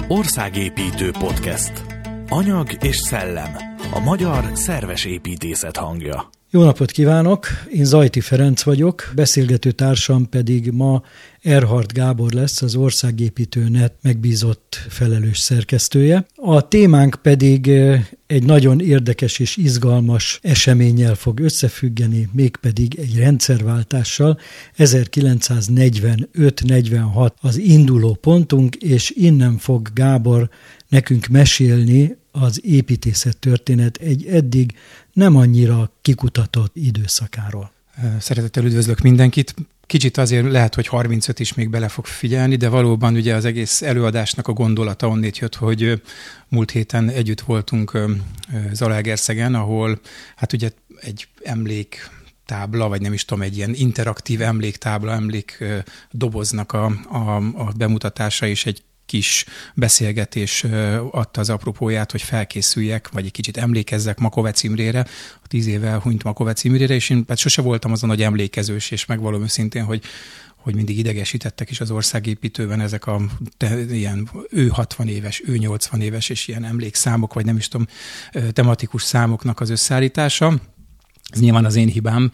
Országépítő Podcast. Anyag és szellem. A magyar szerves építészet hangja. Jó napot kívánok! Én Zajti Ferenc vagyok, beszélgető társam pedig ma Erhardt Gábor lesz, az Országépítő.net megbízott felelős szerkesztője. A témánk pedig egy nagyon érdekes és izgalmas eseménnyel fog összefüggeni, mégpedig egy rendszerváltással. 1945-46 az induló pontunk, és innen fog Gábor nekünk mesélni az építészet történet egy eddig nem annyira kikutatott időszakáról. Szeretettel üdvözlök mindenkit. Kicsit azért lehet, hogy 35 is még bele fog figyelni, de valóban ugye az egész előadásnak a gondolata onnét jött, hogy múlt héten együtt voltunk Zalaegerszegen, ahol hát ugye egy emléktábla, vagy nem is tudom, egy ilyen interaktív emléktábla, emlékdoboznak a bemutatása és egy kis beszélgetés adta az apropóját, hogy felkészüljek, vagy egy kicsit emlékezzek Makovec Imrére, a 10 éve elhunyt Makovec Imrére, és én sose voltam azon nagy emlékezős, és megvalom őszintén, hogy mindig idegesítettek is az Országépítőben ezek ilyen ő 60 éves, ő 80 éves, és ilyen emlékszámok, vagy nem is tudom, tematikus számoknak az összeállítása. Ez nyilván az én hibám,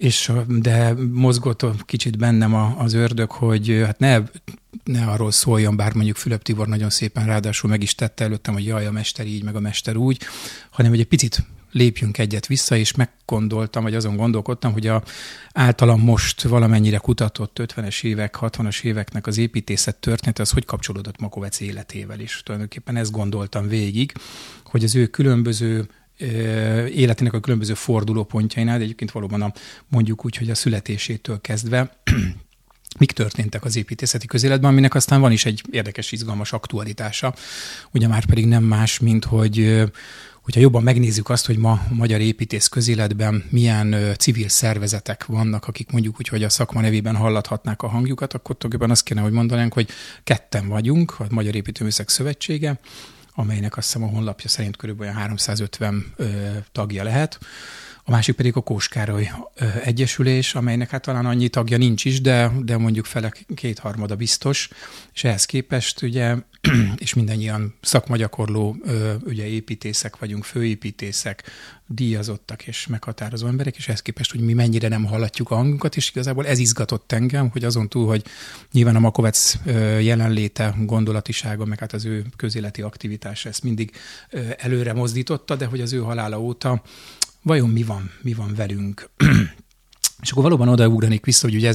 de mozgott kicsit bennem az ördög, hogy hát ne arról szóljon, bár mondjuk Fülöp Tibor nagyon szépen ráadásul meg is tette előttem, hogy jaj, a mester így, meg a mester úgy, hanem hogy egy picit lépjünk egyet vissza, és meggondoltam, vagy azon gondolkodtam, hogy általam most valamennyire kutatott 50-es évek, 60-as éveknek az építészet története, az hogy kapcsolódott Makovec életével is. Tulajdonképpen ezt gondoltam végig, hogy az ő különböző életének a különböző fordulópontjainál, de egyébként valóban mondjuk úgy, hogy a születésétől kezdve mik történtek az építészeti közéletben, aminek aztán van is egy érdekes, izgalmas aktualitása. Ugye már pedig nem más, mint hogyha jobban megnézzük azt, hogy ma a magyar építész közéletben milyen civil szervezetek vannak, akik mondjuk úgy, hogy a szakma nevében hallathatnák a hangjukat, akkor tulajdonképpen azt kéne, hogy mondanánk, hogy ketten vagyunk, a Magyar Építőművészek Szövetsége, amelynek azt hiszem a honlapja szerint körülbelül 350 tagja lehet. A másik pedig a Kós Károly Egyesülés, amelynek hát talán annyi tagja nincs is, de mondjuk fele kétharmada biztos, és ehhez képest ugye, és mindannyian szakmagyakorló ugye építészek vagyunk, főépítészek, díjazottak és meghatározó emberek, és ehhez képest, hogy mi mennyire nem hallatjuk a hangunkat, és igazából ez izgatott engem, hogy azon túl, hogy nyilván a Makovec jelenléte, gondolatisága, meg hát az ő közéleti aktivitása ezt mindig előre mozdította, de hogy az ő halála óta vajon mi van velünk? És akkor valóban odaugranék vissza, hogy ugye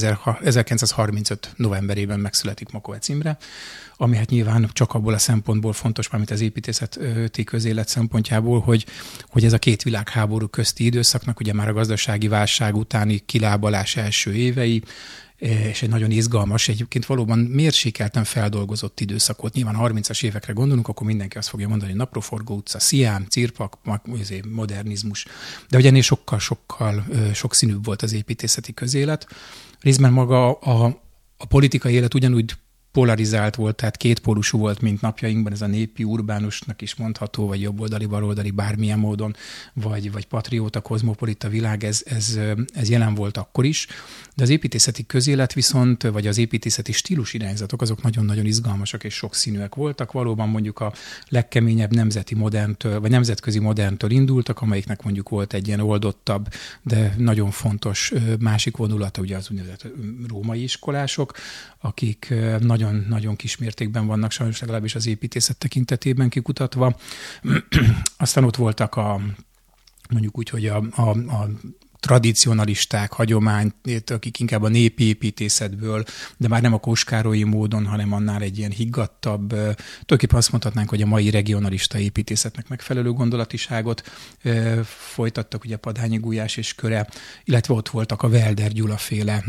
1935 novemberében megszületik Makovec Imre, ami hát nyilván csak abból a szempontból fontos, mármint az építészeti közélet szempontjából, hogy ez a két világháború közti időszaknak, ugye már a gazdasági válság utáni kilábalás első évei, és egy nagyon izgalmas, egyébként valóban mérsékelten feldolgozott időszak volt. Nyilván 30-as évekre gondolunk, akkor mindenki azt fogja mondani, hogy Napraforgó utca, Sziám, Cirpak, modernizmus. De ugye ennél sokkal sokszínűbb volt az építészeti közélet. Részben maga a politikai élet ugyanúgy polarizált volt, tehát kétpólusú volt, mint napjainkban, ez a népi, urbánusnak is mondható, vagy jobboldali, baloldali, bármilyen módon, vagy patrióta, kozmopolita világ, ez jelen volt akkor is. De az építészeti közélet viszont, vagy az építészeti stílusirányzatok, azok nagyon-nagyon izgalmasak és sokszínűek voltak. Valóban mondjuk a legkeményebb nemzetközi moderntől indultak, amelyiknek mondjuk volt egy ilyen oldottabb, de nagyon fontos másik vonulata, ugye az úgynevezett római iskolások, akik nagyon kis mértékben vannak, sajnos legalábbis az építészet tekintetében kikutatva. Aztán ott voltak mondjuk úgy, hogy a tradicionalisták, hagyomány, akik inkább a népi építészetből, de már nem a Kós Károlyi módon, hanem annál egy ilyen higgadtabb, tulajdonképpen azt mondhatnánk, hogy a mai regionalista építészetnek megfelelő gondolatiságot folytattak, ugye Padányi Gulyás és köre, illetve ott voltak a Welder Gyula féle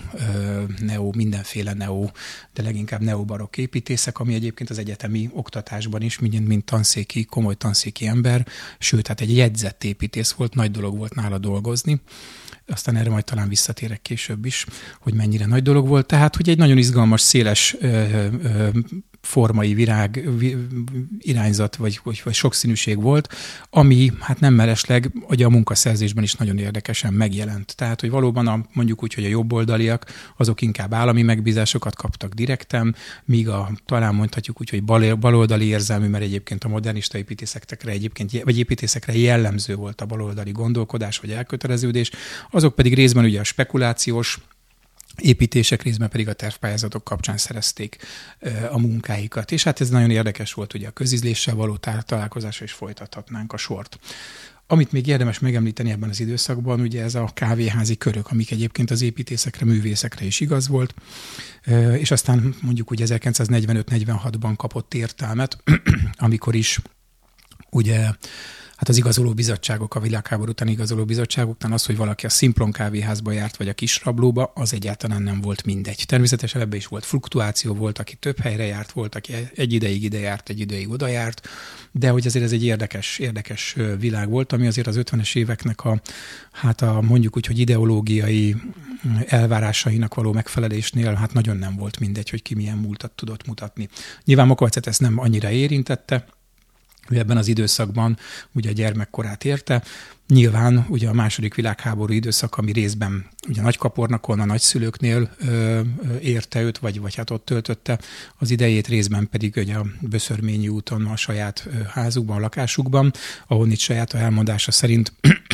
mindenféle de leginkább neobarokk építészek, ami egyébként az egyetemi oktatásban is, mint komoly tanszéki ember, sőt, hát egy jegyzett építész volt, nagy dolog volt nála dolgozni. Aztán erre majd talán visszatérek később is, hogy mennyire nagy dolog volt. Tehát, hogy egy nagyon izgalmas, széles formai virág irányzat, vagy sokszínűség volt, ami hát nem mellesleg ugye a munkaszerzésben is nagyon érdekesen megjelent. Tehát, hogy valóban mondjuk úgy, hogy a jobboldaliak, azok inkább állami megbízásokat kaptak direkten, míg talán mondhatjuk úgy, hogy baloldali érzelmű, mert egyébként a modernista építészekre jellemző volt a baloldali gondolkodás vagy elköteleződés, azok pedig részben ugye a spekulációs építések, részben pedig a tervpályázatok kapcsán szerezték a munkáikat. És hát ez nagyon érdekes volt, ugye a közízléssel való találkozásra is folytathatnánk a sort. Amit még érdemes megemlíteni ebben az időszakban, ugye ez a kávéházi körök, amik egyébként az építészekre, művészekre is igaz volt, és aztán mondjuk ugye 1945-46-ban kapott értelmet, amikor is ugye hát az igazoló bizottságok, a világháború utáni igazoló bizottságoknál az, hogy valaki a Szimplon kávéházba járt, vagy a Kisrablóba, az egyáltalán nem volt mindegy. Természetesen ebben is volt fluktuáció, volt, aki több helyre járt, volt, aki egy ideig ide járt, egy ideig oda járt, de hogy azért ez egy érdekes világ volt, ami azért az 50-es éveknek a mondjuk úgy, hogy ideológiai elvárásainak való megfelelésnél hát nagyon nem volt mindegy, hogy ki milyen múltat tudott mutatni. Nyilván Mokovecet ezt nem annyira érintette, ő ebben az időszakban ugye a gyermekkorát érte. Nyilván ugye a második világháború időszak, ami részben ugye Nagykapornakon, a nagyszülőknél érte őt, vagy hát ott töltötte az idejét, részben pedig ugye a Böszörményi úton a saját házukban, a lakásukban, ahonnit saját elmondása szerint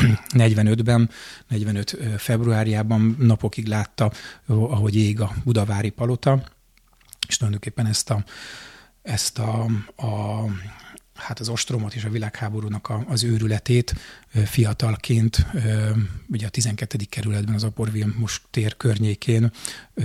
45 februárjában napokig látta, ahogy ég a budavári palota, és tulajdonképpen ezt az ostromot és a világháborúnak az őrületét fiatalként ugye a 12. kerületben az Apor Vilmos tér környékén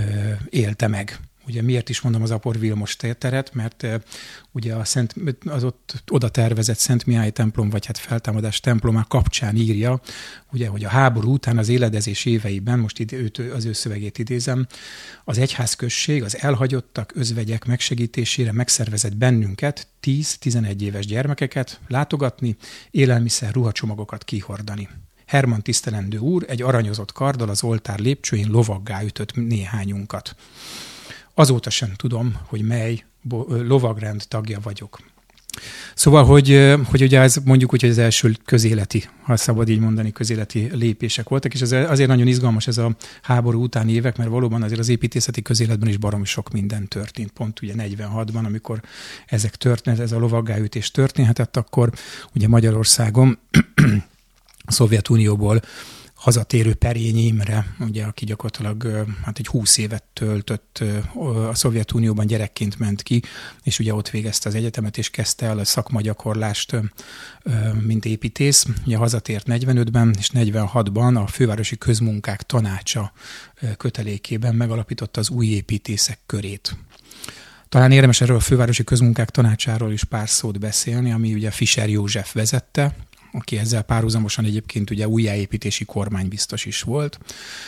élte meg. Ugye miért is mondom az Apor Vilmos teret, mert ugye az ott oda tervezett Szent Mihály templom, vagy hát feltámadás templomá kapcsán írja, ugye, hogy a háború után az éledezés éveiben, most az ő szövegét idézem, az egyházközség az elhagyottak, özvegyek megsegítésére megszervezett bennünket, 10-11 éves gyermekeket látogatni, élelmiszer, ruhacsomagokat kihordani. Herman tisztelendő úr egy aranyozott karddal az oltár lépcsőjén lovaggá ütött néhányunkat. Azóta sem tudom, hogy mely lovagrend tagja vagyok. Szóval, hogy ugye ez mondjuk úgy, hogy az első közéleti, ha szabad így mondani, közéleti lépések voltak, és ez azért nagyon izgalmas ez a háború utáni évek, mert valóban azért az építészeti közéletben is baromi sok minden történt. Pont ugye 46-ban, amikor ez a lovaggáütés történhetett, akkor ugye Magyarországon a Szovjetunióból hazatérő Perényi Imre, ugye, aki gyakorlatilag egy 20 évet töltött a Szovjetunióban, gyerekként ment ki, és ugye ott végezte az egyetemet, és kezdte el a szakmagyakorlást, mint építész. Ugye hazatért 45-ben, és 46-ban a Fővárosi Közmunkák Tanácsa kötelékében megalapította az új építészek körét. Talán érdemes erről a Fővárosi Közmunkák Tanácsáról is pár szót beszélni, ami ugye Fischer József vezette, aki ezzel párhuzamosan egyébként ugye újjáépítési kormánybiztos is volt,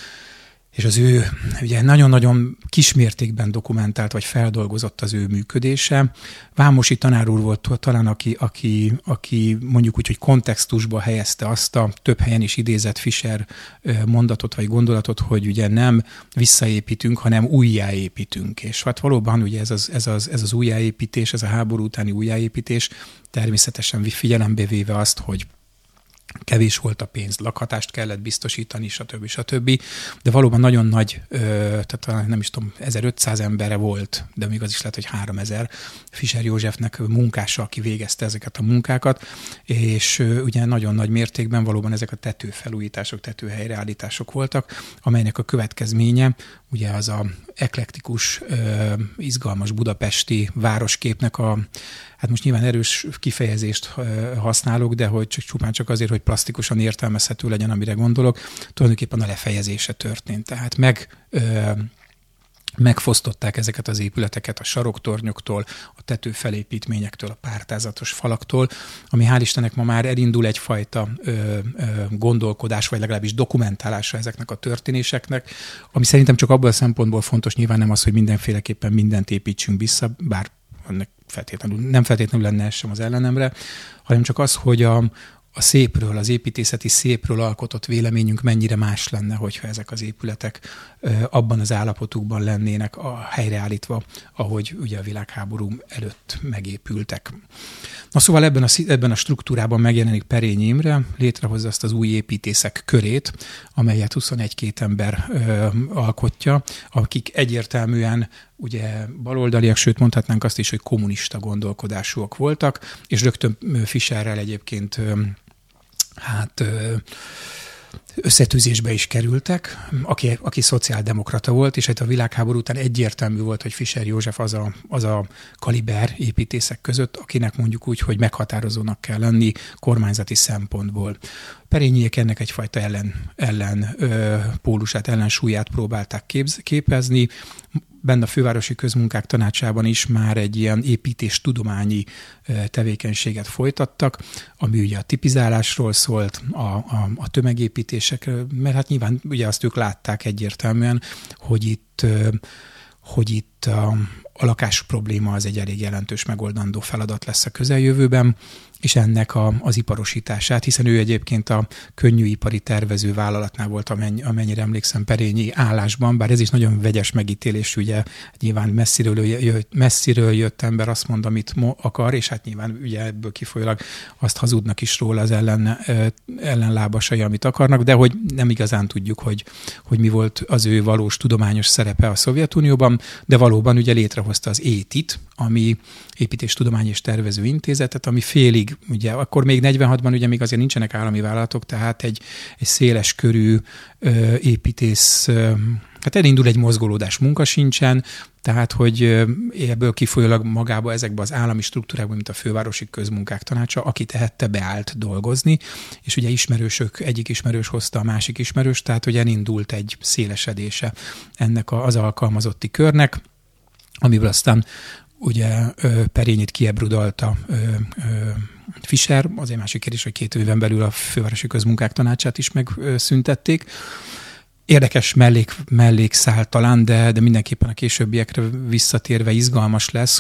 és az ő ugye nagyon-nagyon kismértékben dokumentált, vagy feldolgozott az ő működése. Vámosi tanár úr volt talán, aki mondjuk úgy, hogy kontextusba helyezte azt a több helyen is idézett Fischer mondatot, vagy gondolatot, hogy ugye nem visszaépítünk, hanem újjáépítünk. És hát valóban ugye ez az újjáépítés, ez a háború utáni újjáépítés természetesen figyelembe véve azt, hogy kevés volt a pénz, lakhatást kellett biztosítani, stb. De valóban nagyon nagy, tehát nem is tudom, 1500 embere volt, de még az is lehet, hogy 3000 Fischer Józsefnek munkása, aki végezte ezeket a munkákat, és ugye nagyon nagy mértékben valóban ezek a tetőfelújítások, tetőhelyreállítások voltak, amelynek a következménye ugye az a eklektikus, izgalmas budapesti városképnek hát most nyilván erős kifejezést használok, de hogy csupán csak azért, hogy plastikusan értelmezhető legyen, amire gondolok, tulajdonképpen a lefejezése történt. Tehát megfosztották ezeket az épületeket a saroktornyoktól, a tetőfelépítményektől, a pártázatos falaktól, ami hál' Istennek ma már elindul egyfajta gondolkodás, vagy legalábbis dokumentálása ezeknek a történéseknek, ami szerintem csak abból a szempontból fontos, nyilván nem az, hogy mindenféleképpen mindent építsünk vissza, bár nem feltétlenül lenne ez sem az ellenemre, hanem csak az, hogy a szépről, az építészeti szépről alkotott véleményünk mennyire más lenne, hogyha ezek az épületek abban az állapotukban lennének helyreállítva, ahogy ugye a világháború előtt megépültek. Na szóval ebben a struktúrában megjelenik Perényi Imre, létrehozza azt az új építészek körét, amelyet 21-22 ember alkotja, akik egyértelműen ugye baloldaliak, sőt mondhatnánk azt is, hogy kommunista gondolkodásúak voltak, és rögtön Fischerrel egyébként összetűzésbe is kerültek, aki szociáldemokrata volt, és hát a világháború után egyértelmű volt, hogy Fischer József az a kaliber építészek között, akinek mondjuk úgy, hogy meghatározónak kell lenni kormányzati szempontból. Perényiek ennek egyfajta pólusát, ellensúlyát próbálták képezni. Benne a Fővárosi Közmunkák Tanácsában is már egy ilyen építéstudományi tevékenységet folytattak, ami ugye a tipizálásról szólt, a tömegépítésekről, mert hát nyilván ugye azt ők látták egyértelműen, hogy itt a lakás probléma az egy elég jelentős megoldandó feladat lesz a közeljövőben, és ennek az iparosítását, hiszen ő egyébként a könnyűipari tervező vállalatnál volt, amennyire emlékszem, Perényi állásban, bár ez is nagyon vegyes megítélés, ugye nyilván messziről jött ember azt mond, amit akar, és hát nyilván ugye ebből kifolyólag azt hazudnak is róla az ellenlábasai, amit akarnak, de hogy nem igazán tudjuk, hogy mi volt az ő valós tudományos szerepe a Szovjetunióban, de valóban ugye létrehozta az ÉTIT, ami Építéstudományi és Tervező Intézetet, ami félig, ugye akkor még 46-ban ugye még azért nincsenek állami vállalatok, tehát egy széles körű építész, hát elindul egy mozgolódás, munka sincsen, tehát hogy ebből kifolyólag magába ezekben az állami struktúrákban, mint a Fővárosi Közmunkák Tanácsa, aki tehette, beállt dolgozni, és ugye egyik ismerős hozta a másik ismerős, tehát hogy elindult egy szélesedése ennek az alkalmazotti körnek, amiből aztán ugye Perényit kiebrudalta Fischer, az egy másik kérdés, hogy 2 éven belül a Fővárosi Közmunkák Tanácsát is megszüntették. Érdekes mellékszál talán, de mindenképpen a későbbiekre visszatérve izgalmas lesz,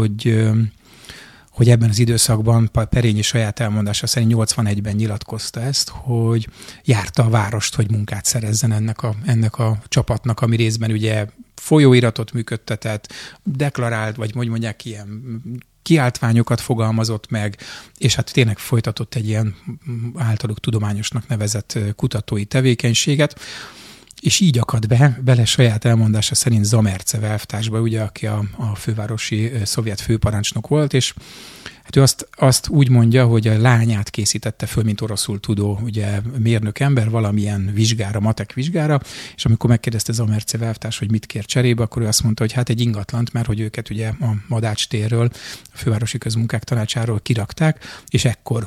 hogy ebben az időszakban Perényi saját elmondása szerint 81-ben nyilatkozta ezt, hogy járta a várost, hogy munkát szerezzen ennek a csapatnak, ami részben ugye folyóiratot működtetett, deklarált, vagy hogy mondják, ilyen kiáltványokat fogalmazott meg, és hát tényleg folytatott egy ilyen általuk tudományosnak nevezett kutatói tevékenységet, és így akad bele saját elmondása szerint Zamercev elvtársba, ugye, aki a fővárosi szovjet főparancsnok volt, és hát ő azt úgy mondja, hogy a lányát készítette föl, mint oroszul tudó, ugye mérnök ember, valamilyen vizsgára, matek vizsgára, és amikor megkérdezte Zamercev elvtárs, hogy mit kér cserébe, akkor ő azt mondta, hogy hát egy ingatlant, mert hogy őket ugye a Madács térről, a Fővárosi Közmunkák Tanácsáról kirakták, és ekkor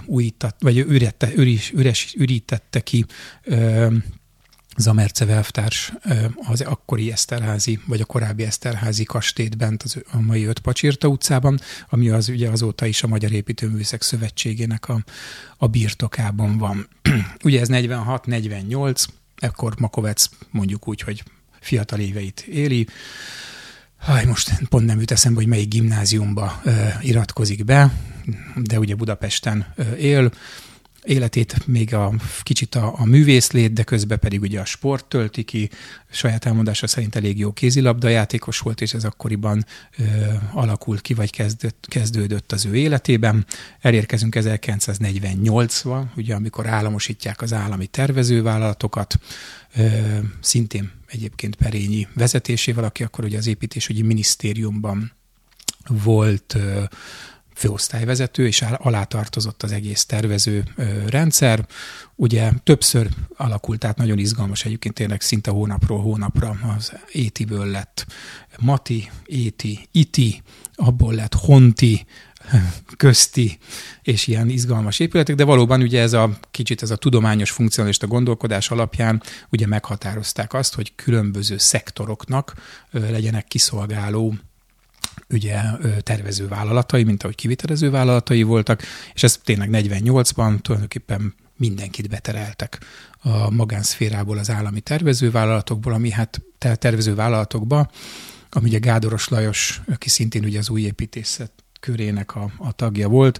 ürítette ki Zamercev elvtárs az akkori Eszterházi, vagy a korábbi Eszterházi kastélyt bent a mai 5 Pacsirta utcában, ami az ugye azóta is a Magyar Építőművészek Szövetségének a birtokában van. Ugye ez 46-48, ekkor Makovec mondjuk úgy, hogy fiatal éveit éli. Most pont nem jut eszembe, hogy melyik gimnáziumba iratkozik be, de ugye Budapesten él. Életét még kicsit a művészlét, de közben pedig ugye a sport tölti ki. Saját elmondása szerint elég jó kézilabdajátékos volt, és ez akkoriban alakult ki, vagy kezdődött az ő életében. Elérkezünk 1948-ba, ugye amikor államosítják az állami tervezővállalatokat, szintén egyébként Perényi vezetésével, aki akkor ugye az építésügyi minisztériumban volt főosztályvezető, és alátartozott az egész tervező rendszer. Ugye többször alakult, tehát nagyon izgalmas egyébként, tényleg szinte hónapról hónapra az Étiből lett Mati, Éti, Iti, abból lett Honti, Közti, és ilyen izgalmas épületek, de valóban ugye ez a tudományos funkcionalista gondolkodás alapján ugye meghatározták azt, hogy különböző szektoroknak legyenek kiszolgáló ugye tervezővállalatai, mint ahogy kivitelező vállalatai voltak, és ez tényleg 48-ban tulajdonképpen mindenkit betereltek a magánszférából, az állami tervezővállalatokból, ami hát tervezővállalatokba, ami ugye Gádoros Lajos, aki szintén ugye az új építészet körének a tagja volt,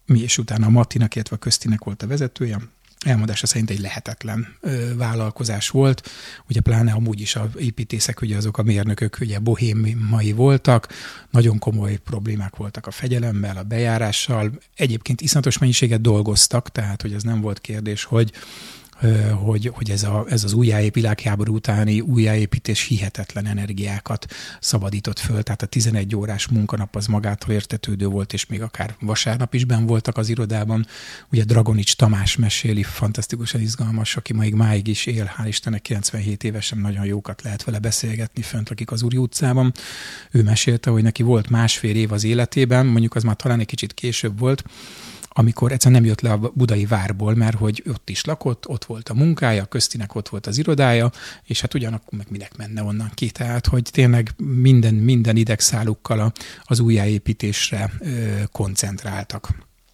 mi és utána a Mattinak, illetve a Köztinek volt a vezetője. Elmondása szerint egy lehetetlen vállalkozás volt. Ugye pláne amúgy is az építészek, ugye azok a mérnökök ugye bohémai voltak, nagyon komoly problémák voltak a fegyelemmel, a bejárással. Egyébként iszonyatos mennyiséget dolgoztak, tehát hogy ez nem volt kérdés, hogy ez az világháború utáni újjáépítés hihetetlen energiákat szabadított föl. Tehát a 11 órás munkanap az magától értetődő volt, és még akár vasárnap is benn voltak az irodában. Ugye Dragonics Tamás meséli, fantasztikusan izgalmas, aki máig is él, hál' Istennek 97 évesen, nagyon jókat lehet vele beszélgetni, fönt lakik az Úri utcában. Ő mesélte, hogy neki volt 1,5 év az életében, mondjuk az már talán egy kicsit később volt, amikor egyszerűen nem jött le a budai várból, mert hogy ott is lakott, ott volt a munkája, Köztinek ott volt az irodája, és hát ugyanakkor meg minek menne onnan ki. Tehát, hogy tényleg minden idegszálukkal az újjáépítésre koncentráltak.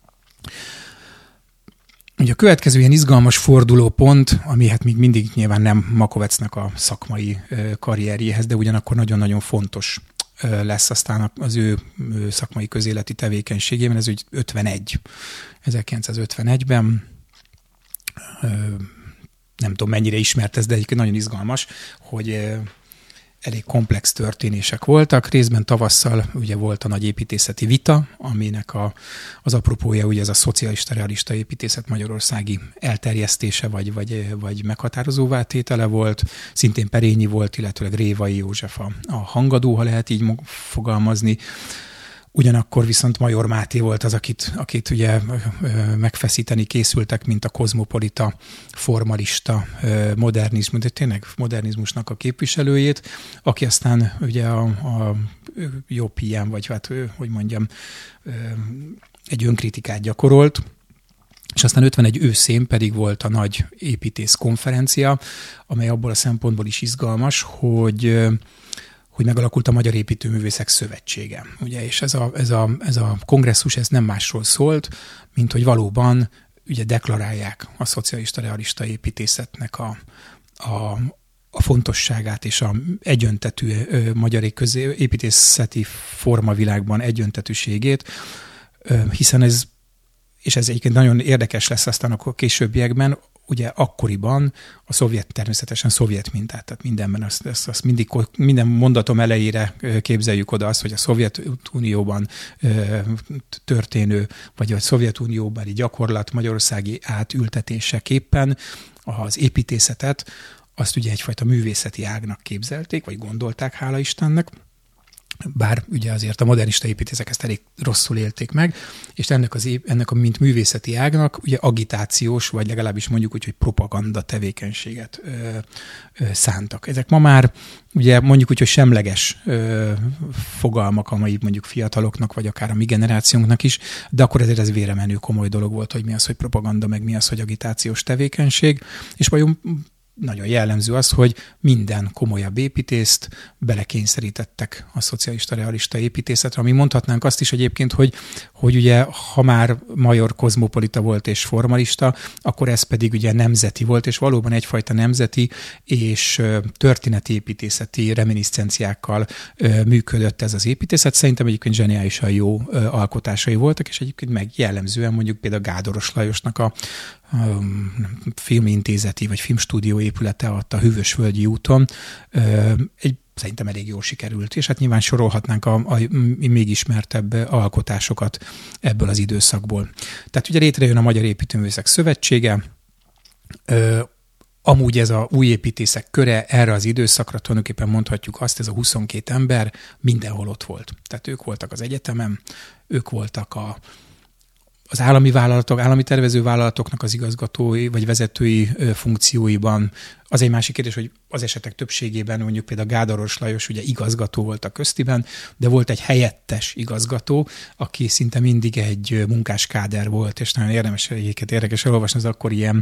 Ugye a következő ilyen izgalmas fordulópont, ami hát még mindig nyilván nem Makovecnek a szakmai karrierjéhez, de ugyanakkor nagyon-nagyon fontos lesz aztán az ő szakmai közéleti tevékenységében, ez úgy 1951-ben, nem tudom mennyire ismert ez, de egyébként nagyon izgalmas, hogy elég komplex történések voltak. Részben tavasszal ugye volt a nagy építészeti vita, aminek az apropója ugye ez a szocialista realista építészet magyarországi elterjesztése vagy meghatározóvá tétele volt. Szintén Perényi volt, illetőleg Révai József a hangadó, ha lehet így fogalmazni. Ugyanakkor viszont Major Máté volt az, akit ugye megfeszíteni készültek, mint a kozmopolita, formalista modernizmus, de tényleg modernizmusnak a képviselőjét, aki aztán ugye a jobb hiány, vagy hát, hogy mondjam, egy önkritikát gyakorolt, és aztán 51 őszén pedig volt a nagy építész konferencia, amely abból a szempontból is izgalmas, hogy megalakult a Magyar Építőművészek Szövetsége. Ugye, és ez a kongresszus ez nem másról szólt, mint hogy valóban ugye deklarálják a szocialista realista építészetnek a fontosságát és a egyöntetű magyar építészeti formavilágban egyöntetűségét, hiszen ez egyébként nagyon érdekes lesz aztán a későbbiekben, ugye akkoriban természetesen szovjet mintát, tehát mindenben azt mindig, minden mondatom elejére képzeljük oda azt, hogy a Szovjetunióban történő, vagy a Szovjetunióbeli gyakorlat magyarországi átültetéseképpen az építészetet azt ugye egyfajta művészeti ágnak képzelték, vagy gondolták, hála Istennek, bár ugye azért a modernista építészek ezt elég rosszul élték meg, és ennek mint művészeti ágnak ugye agitációs, vagy legalábbis mondjuk úgy, hogy propaganda tevékenységet szántak. Ezek ma már ugye mondjuk úgy, hogy semleges fogalmak, amely mondjuk fiataloknak, vagy akár a mi generációnknak is, de akkor ezért ez véremenő komoly dolog volt, hogy mi az, hogy propaganda, meg mi az, hogy agitációs tevékenység, és vajon nagyon jellemző az, hogy minden komolyabb építészt belekényszerítettek a szocialista realista építészetre, ami mondhatnánk azt is egyébként, hogy ugye ha már Major kozmopolita volt és formalista, akkor ez pedig ugye nemzeti volt, és valóban egyfajta nemzeti és történeti építészeti reminiscenciákkal működött ez az építészet. Szerintem egyébként zseniálisan jó alkotásai voltak, és egyébként meg jellemzően mondjuk például Gádoros Lajosnak a filmintézeti vagy filmstúdió épülete ott a Hűvösvölgyi úton szerintem elég jól sikerült, és hát nyilván sorolhatnánk a még ismertebb alkotásokat ebből az időszakból. Tehát ugye létrejön a Magyar Építőművészek Szövetsége, amúgy ez a új építészek köre erre az időszakra tulajdonképpen mondhatjuk azt, ez a 22 ember mindenhol ott volt. Tehát ők voltak az egyetemen, ők voltak az állami vállalatok, állami tervezővállalatoknak az igazgatói vagy vezetői funkcióiban. Az egy másik kérdés, hogy az esetek többségében mondjuk például Gádoros Lajos ugye igazgató volt a Köztiben, de volt egy helyettes igazgató, aki szinte mindig egy munkáskáder volt, és nagyon érdekes elolvasni, az akkor ilyen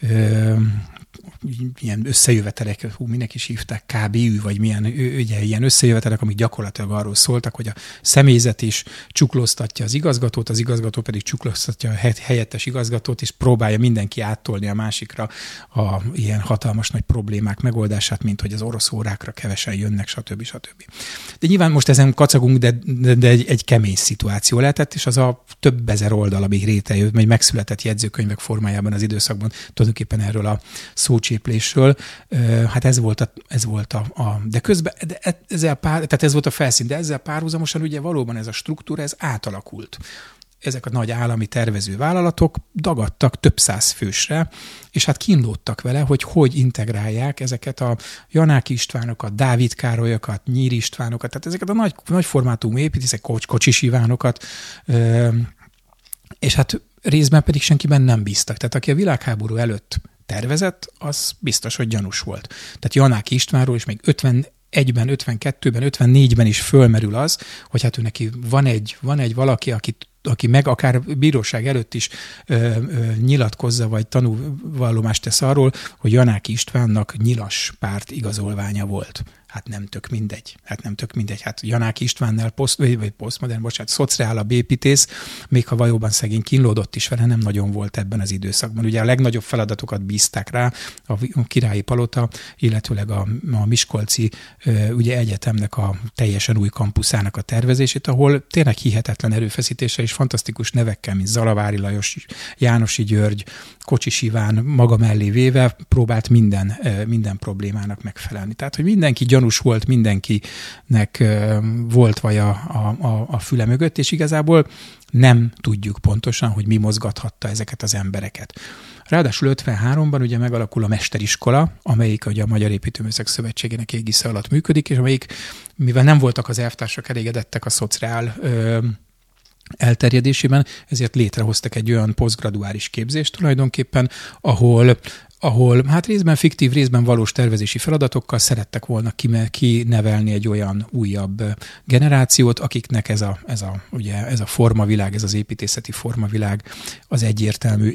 összejövetelek, minek is hívták, KBÜ, vagy milyen ugye, ilyen összejövetelek, amik gyakorlatilag arról szóltak, hogy a személyzet is csuklóztatja az igazgató pedig csuklóztatja a helyettes igazgatót, és próbálja mindenki áttolni a másikra a ilyen hatalmas hatalmas nagy problémák megoldását, mint hogy az orosz órákra kevesen jönnek, stb. De nyilván most ezen kacagunk, de egy kemény szituáció lehetett, és az a több ezer oldalabig rételjött, vagy megszületett jegyzőkönyvek formájában az időszakban tulajdonképpen erről a szócséplésről. Hát ez volt de közben, tehát ez volt a felszín, de ezzel párhuzamosan ugye valóban ez a struktúra, ez átalakult. Ezek a nagy állami tervező vállalatok dagadtak több száz fősre, és hát kínlódtak vele, hogy integrálják ezeket a Janáki Istvánokat, Dávid Károlyokat, Nyíri Istvánokat, tehát ezeket a nagy formátumú építészek, Kocsis Ivánokat, és hát részben pedig senkiben nem bíztak. Tehát aki a világháború előtt tervezett, az biztos, hogy gyanús volt. Tehát Janáki Istvánról is még 51-ben, 52-ben, 54-ben is fölmerül az, hogy hát ő neki van egy valaki, aki meg akár bíróság előtt is nyilatkozza, vagy tanúvallomást tesz arról, hogy Janáki Istvánnak nyilas párt igazolványa volt. Hát nem tök mindegy. Hát Janáki Istvánnál szociálabb építész, még ha valóban szegény kínlódott is vele, nem nagyon volt ebben az időszakban. Ugye a legnagyobb feladatokat bízták rá a Királyi Palota, illetőleg a Miskolci ugye egyetemnek a teljesen új kampuszának a tervezését, ahol tényleg hihetetlen erőfeszítéssel és fantasztikus nevekkel, mint Zalavári Lajos, Jánosi György, Kocsis Iván maga mellé véve próbált minden problémának megfelelni. Tehát, hogy mindenki gyanús volt, mindenkinek volt vaja a füle mögött, és igazából nem tudjuk pontosan, hogy mi mozgathatta ezeket az embereket. Ráadásul 53-ban ugye megalakul a mesteriskola, amelyik ugye a Magyar Építőművészek Szövetségének égisze alatt működik, és amelyik, mivel nem voltak az elvtársak elégedettek a szociál elterjedésében, ezért létrehoztak egy olyan posztgraduális képzést tulajdonképpen, ahol hát részben fiktív, részben valós tervezési feladatokkal szerettek volna kinevelni egy olyan újabb generációt, akiknek ez a formavilág, ez az építészeti formavilág az egyértelmű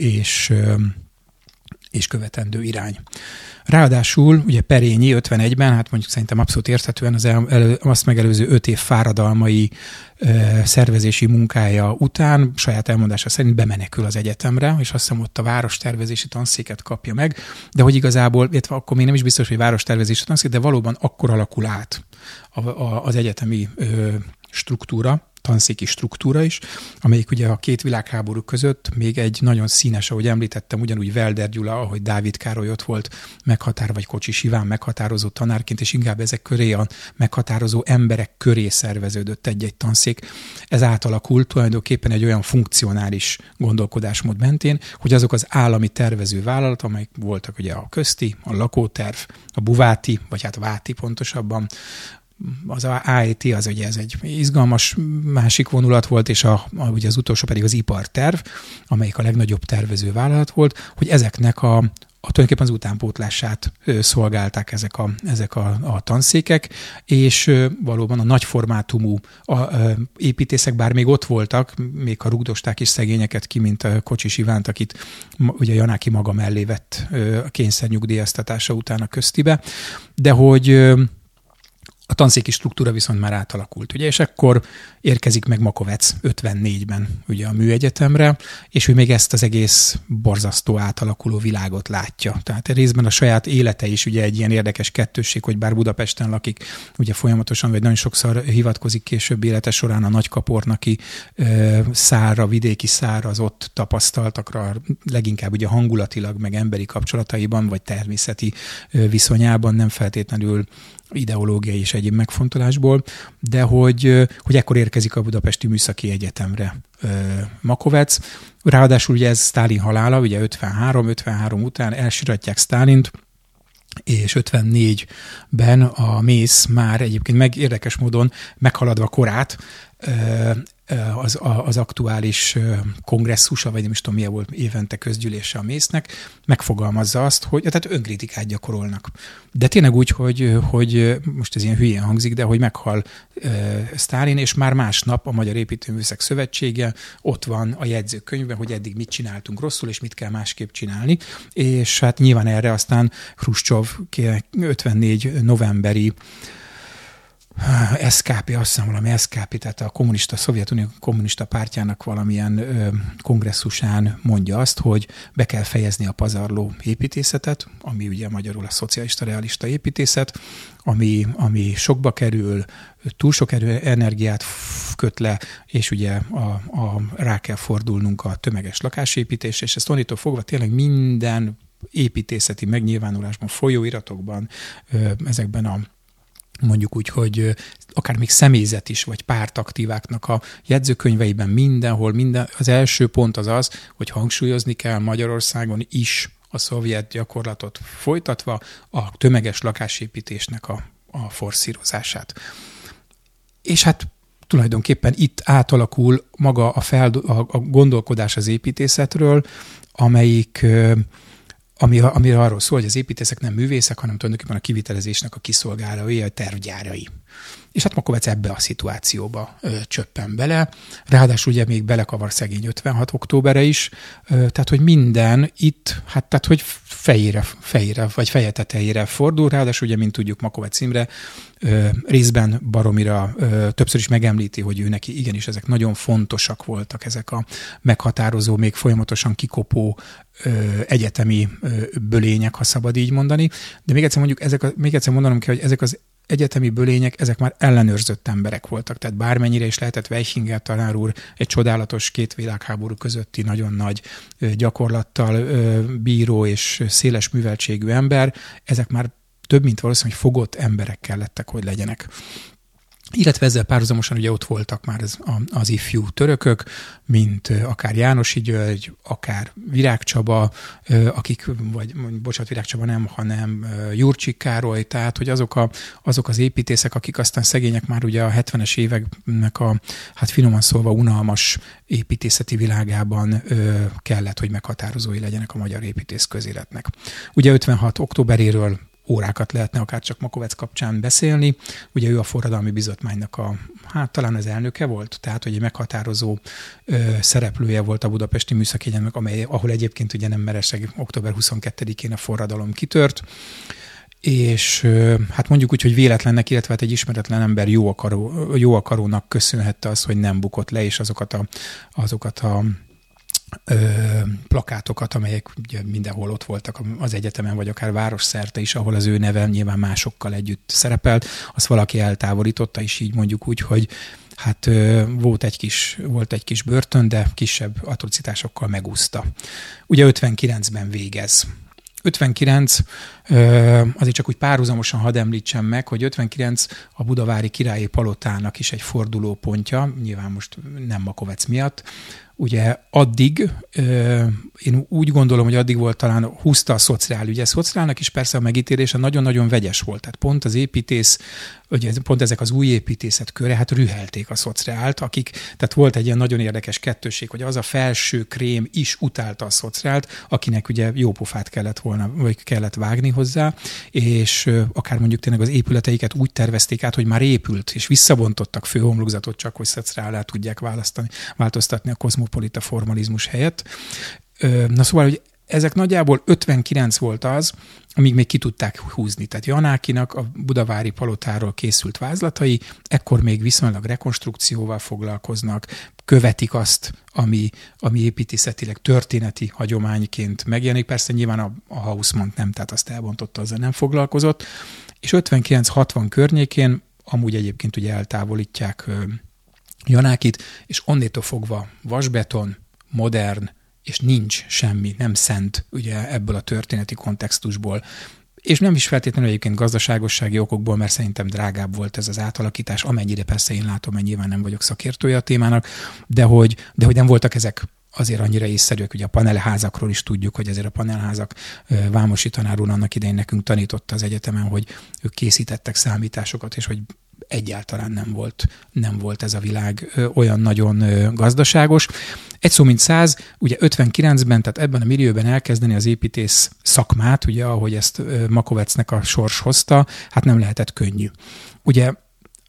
és követendő irány. Ráadásul ugye Perényi 51-ben, hát mondjuk szerintem abszolút érthetően azt megelőző 5 év fáradalmai szervezési munkája után saját elmondása szerint bemenekül az egyetemre, és azt hiszem ott a várostervezési tanszéket kapja meg, de hogy igazából, illetve akkor még nem is biztos, hogy várostervezési tanszék, de valóban akkor alakul át az egyetemi struktúra, tanszéki struktúra is, amelyik ugye a két világháború között még egy nagyon színes, ahogy említettem, ugyanúgy Welder Gyula, ahogy Dávid Károly ott volt vagy Kocsis Iván meghatározó tanárként, és inkább ezek köré a meghatározó emberek köré szerveződött egy-egy tanszék. Ez átalakult tulajdonképpen egy olyan funkcionális gondolkodásmód mentén, hogy azok az állami tervező vállalat, amelyek voltak ugye a Közti, a Lakóterv, a Buváti, vagy hát Váti pontosabban, az AET, az ugye ez egy izgalmas másik vonulat volt, és ugye az utolsó pedig az iparterv, amelyik a legnagyobb tervező vállalat volt, hogy ezeknek tulajdonképpen az utánpótlását szolgálták ezek a tanszékek, és valóban a nagyformátumú építészek, bár még ott voltak, még ha rugdosták is szegényeket ki, mint a Kocsis Ivánt, akit ugye Janáki maga mellé vett a kényszernyugdíjaztatása után a Köztibe, de hogy a tanszéki struktúra viszont már átalakult, ugye, és akkor érkezik meg Makovec 54-ben ugye a műegyetemre, és ő még ezt az egész borzasztó átalakuló világot látja. Tehát részben a saját élete is ugye egy ilyen érdekes kettősség, hogy bár Budapesten lakik, ugye folyamatosan, vagy nagyon sokszor hivatkozik később élete során a nagykapornaki vidéki szára, az ott tapasztaltakra, leginkább ugye hangulatilag, meg emberi kapcsolataiban, vagy természeti viszonyában, nem feltétlenül ideológiai és egyéb megfontolásból, de hogy ekkor érkezik a Budapesti Műszaki Egyetemre Makovec. Ráadásul ugye ez Sztálin halála, ugye 53 után elsiratják Sztálint, és 54-ben a Mész már egyébként érdekes módon meghaladva korát az aktuális kongresszusa, vagy nem is tudom milyen volt évente közgyűlése a Mésznek, megfogalmazza azt, hogy tehát önkritikát gyakorolnak. De tényleg úgy, hogy most ez ilyen hülyén hangzik, de hogy meghal Sztálin, és már másnap a Magyar Építőművészek Szövetsége ott van a jegyzőkönyvben, hogy eddig mit csináltunk rosszul, és mit kell másképp csinálni. És hát nyilván erre aztán Hruscsov 54 novemberi SKP, azt hiszem valami SKP, tehát a Szovjetunió kommunista pártjának valamilyen kongresszusán mondja azt, hogy be kell fejezni a pazarló építészetet, ami ugye magyarul a szocialista realista építészet, ami sokba kerül, túl sok energiát köt le, és ugye rá kell fordulnunk a tömeges lakásépítésre, és ezt onnitól fogva tényleg minden építészeti megnyilvánulásban, folyóiratokban, ezekben a mondjuk úgy, hogy akár még személyzet is, vagy pártaktíváknak a jegyzőkönyveiben mindenhol, az első pont az, hogy hangsúlyozni kell Magyarországon is a szovjet gyakorlatot folytatva a tömeges lakásépítésnek a forszírozását. És hát tulajdonképpen itt átalakul maga a gondolkodás az építészetről, ami arról szól, hogy az építészek nem művészek, hanem tulajdonképpen a kivitelezésnek a kiszolgálói, a tervgyárai. És hát Makovec ebbe a szituációba csöppen bele. Ráadásul ugye még belekavar szegény 56 októberre is, tehát hogy minden itt, hát tehát hogy fejére vagy feje tetejére fordul. Ráadásul ugye, mint tudjuk, Makovec Imre részben baromira többször is megemlíti, hogy ő neki igenis ezek nagyon fontosak voltak, ezek a meghatározó, még folyamatosan kikopó egyetemi bölények, ha szabad így mondani. De még egyszer mondanom kell, hogy ezek az egyetemi bölények, ezek már ellenőrzött emberek voltak. Tehát bármennyire is lehetett Weichinger tanár úr egy csodálatos két világháború közötti nagyon nagy gyakorlattal bíró és széles műveltségű ember, ezek már több mint valószínűleg fogott emberekkel lettek, hogy legyenek. Illetve ezzel párhuzamosan ugye ott voltak már az ifjú törökök, mint akár Jánosi György, akár Virág Csaba, Virág Csaba nem, hanem Jurcsik Károly, tehát hogy azok az építészek, akik aztán szegények már ugye a 70-es éveknek hát finoman szólva unalmas építészeti világában kellett, hogy meghatározói legyenek a magyar építész közéletnek. Ugye 56 októberéről órákat lehetne akár csak Makovec kapcsán beszélni. Ugye ő a forradalmi bizottmánynak talán az elnöke volt, tehát hogy egy meghatározó szereplője volt a Budapesti Műszaki Egyetemnek, ahol egyébként ugye nem mereseg október 22-én a forradalom kitört, és hát mondjuk úgy, hogy véletlennek, illetve hát egy ismeretlen ember jó akarónak köszönhette az, hogy nem bukott le, és azokat a plakátokat, amelyek ugye mindenhol ott voltak az egyetemen, vagy akár városszerte is, ahol az ő neve nyilván másokkal együtt szerepelt, azt valaki eltávolította, és így mondjuk úgy, hogy hát volt egy kis börtön, de kisebb atrocitásokkal megúszta. Ugye 59-ben végez. 59, azért csak úgy párhuzamosan hadd említsem meg, hogy 59 a budavári királyi palotának is egy fordulópontja, nyilván most nem Makovec miatt. Ugye addig, én úgy gondolom, hogy addig volt talán húzta a szociál. Ugye a szociálnak is persze a megítélése nagyon-nagyon vegyes volt. Tehát pont az építész, ugye pont ezek az új építészet köre, hát rühelték a szociált, tehát volt egy ilyen nagyon érdekes kettősség, hogy az a felső krém is utálta a szociált, akinek ugye jó pofát kellett vágni hozzá, és akár mondjuk tényleg az épületeiket úgy tervezték át, hogy már épült, és visszabontottak főhomlokzatot csak, hogy szociálá tudják változtatni a kozmopolita formalizmus helyett. Na szóval, hogy ezek nagyjából 59 volt az, amíg még ki tudták húzni. Tehát Janákinak a budavári palotáról készült vázlatai, ekkor még viszonylag rekonstrukcióval foglalkoznak, követik azt, ami építészetileg történeti hagyományként megjelenik. Persze nyilván a Haussmann nem, tehát azt elbontotta, azzal nem foglalkozott. És 59-60 környékén amúgy egyébként ugye eltávolítják Janákit, és onnétől fogva vasbeton, modern, és nincs semmi, nem szent ugye ebből a történeti kontextusból. És nem is feltétlenül egyébként gazdaságossági okokból, mert szerintem drágább volt ez az átalakítás, amennyire persze én látom, mert nyilván nem vagyok szakértője a témának, de hogy nem voltak ezek azért annyira észszerűek, ugye a panelházakról is tudjuk, hogy ezért a panelházak, Vámosi tanár úr annak idején nekünk tanította az egyetemen, hogy ők készítettek számításokat, és hogy egyáltalán nem volt ez a világ olyan nagyon gazdaságos. Egy szó mint 100, ugye 59-ben, tehát ebben a millióben elkezdeni az építész szakmát, ugye ahogy ezt Makovecnek a sors hozta, hát nem lehetett könnyű. Ugye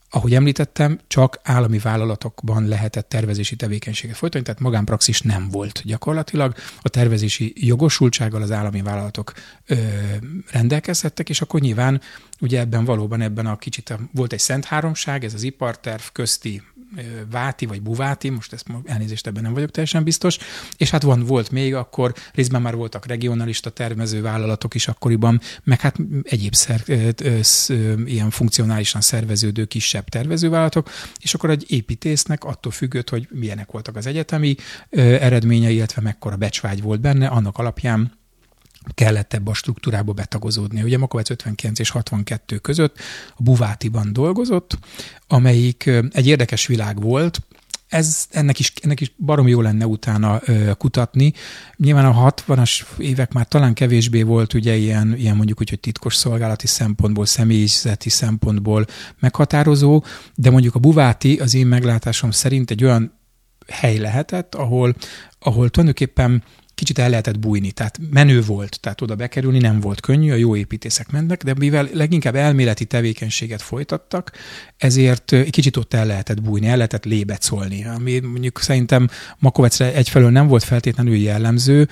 ahogy említettem, csak állami vállalatokban lehetett tervezési tevékenységet folytatni, tehát magánpraxis nem volt gyakorlatilag. A tervezési jogosultsággal az állami vállalatok rendelkezhettek, és akkor nyilván ugye ebben a kicsit volt egy szent háromság, ez az iparterv közti Váti vagy Buváti, most ezt elnézést, ebben nem vagyok teljesen biztos, és hát volt még akkor, részben már voltak regionalista tervező vállalatok is akkoriban, meg hát egyéb ilyen funkcionálisan szerveződő kisebb tervezővállalatok, és akkor egy építésznek attól függött, hogy milyenek voltak az egyetemi eredményei, illetve mekkora becsvágy volt benne, annak alapján kellett ebbe a struktúrába betagozódni. Ugye Makovec 59 és 62 között a Buvátiban dolgozott, amelyik egy érdekes világ volt. Ennek is baromi jó lenne utána kutatni. Nyilván a 60-as évek már talán kevésbé volt ugye ilyen mondjuk úgy, hogy titkos szolgálati szempontból, személyzeti szempontból meghatározó, de mondjuk a Buváti az én meglátásom szerint egy olyan hely lehetett, ahol tulajdonképpen kicsit el lehetett bújni, tehát menő volt, tehát oda bekerülni nem volt könnyű, a jó építészek mennek, de mivel leginkább elméleti tevékenységet folytattak, ezért egy kicsit ott el lehetett bújni, el lehetett lébecolni, ami mondjuk szerintem Makovecre egyfelől nem volt feltétlenül jellemző,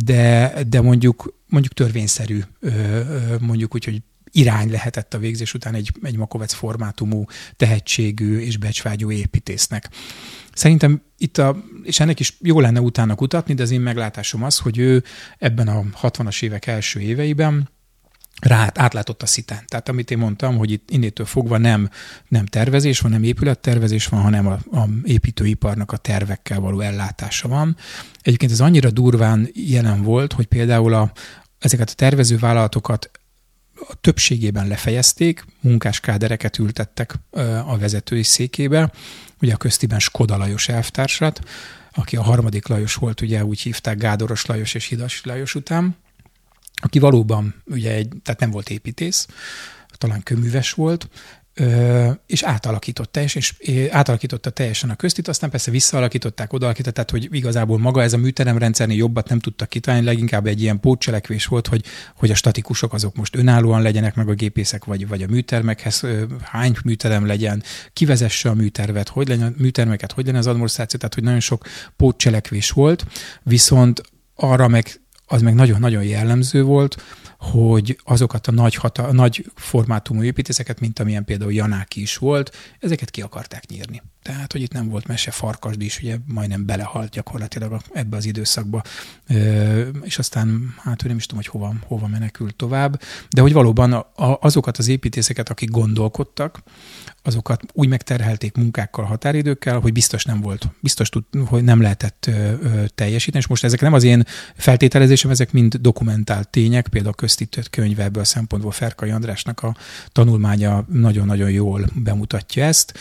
de mondjuk törvényszerű, mondjuk úgy, hogy irány lehetett a végzés után egy Makovec formátumú, tehetségű és becsvágyó építésznek. Szerintem és ennek is jó lenne utána kutatni, de az én meglátásom az, hogy ő ebben a 60-as évek első éveiben átlátott a szitán. Tehát amit én mondtam, hogy itt innétől fogva nem tervezés van, nem épülettervezés van, hanem a építőiparnak a tervekkel való ellátása van. Egyébként ez annyira durván jelen volt, hogy például ezeket a tervezővállalatokat a többségében lefejezték, munkáskádereket ültettek a vezetői székébe, ugye a köztiben Skoda Lajos elvtársat, aki a harmadik Lajos volt, ugye úgy hívták Gádoros Lajos és Hidas Lajos után, aki valóban ugye tehát nem volt építész, talán kőműves volt, és átalakította teljesen a köztit, aztán persze visszaalakították, odaalakították, tehát hogy igazából maga ez a műteremrendszernél jobbat nem tudtak kitalálni, leginkább egy ilyen pótcselekvés volt, hogy a statikusok azok most önállóan legyenek, meg a gépészek, vagy a műtermekhez hány műterem legyen, kivezesse a műtervet, hogy legyen az adminisztráció, tehát hogy nagyon sok pótcselekvés volt, viszont arra az meg nagyon-nagyon jellemző volt, hogy azokat a nagy formátumú építészeket, mint amilyen például Janáki is volt, ezeket ki akarták nyírni. Tehát, hogy itt nem volt mese, Farkasdi is ugye majdnem belehalt gyakorlatilag ebbe az időszakba, és aztán hát nem is tudom, hogy hova menekült tovább, de hogy valóban azokat az építészeket, akik gondolkodtak, azokat úgy megterhelték munkákkal, határidőkkel, hogy biztos hogy nem lehetett teljesíteni, és most ezek nem az én feltételezésem, ezek mind dokumentált tények, például a köztitett könyve ebből a szempontból Ferkai Andrásnak a tanulmánya nagyon-nagyon jól bemutatja ezt,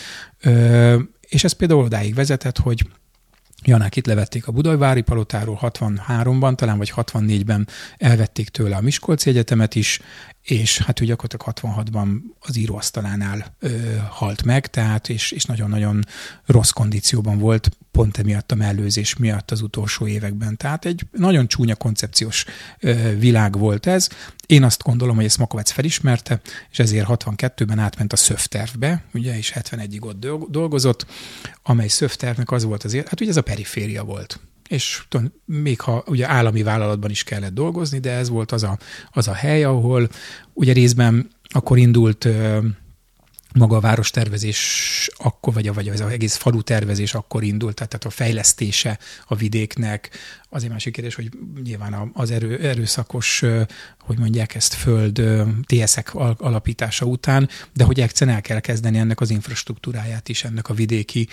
és ez például odáig vezetett, hogy Janákit levették a Budajvári Palotáról 63-ban, talán vagy 64-ben elvették tőle a Miskolci Egyetemet is, és hát ő gyakorlatilag 66-ban az íróasztalánál halt meg, tehát és nagyon-nagyon rossz kondícióban volt, pont emiatt a mellőzés miatt az utolsó években. Tehát egy nagyon csúnya koncepciós világ volt ez. Én azt gondolom, hogy ezt Makovec felismerte, és ezért 62-ben átment a szövtervbe, ugye, és 71-ig ott dolgozott, amely szövtervnek az volt azért, hát ugye ez a periféria volt. És még ha ugye állami vállalatban is kellett dolgozni, de ez volt az a hely, ahol ugye részben akkor indult maga a várostervezés akkor, vagy az egész falu tervezés akkor indult, tehát a fejlesztése a vidéknek. Azért másik kérdés, hogy nyilván az erőszakos, hogy mondják ezt, föld TSZ-ek alapítása után, de hogy egyszerűen el kell kezdeni ennek az infrastruktúráját is, ennek a vidéki,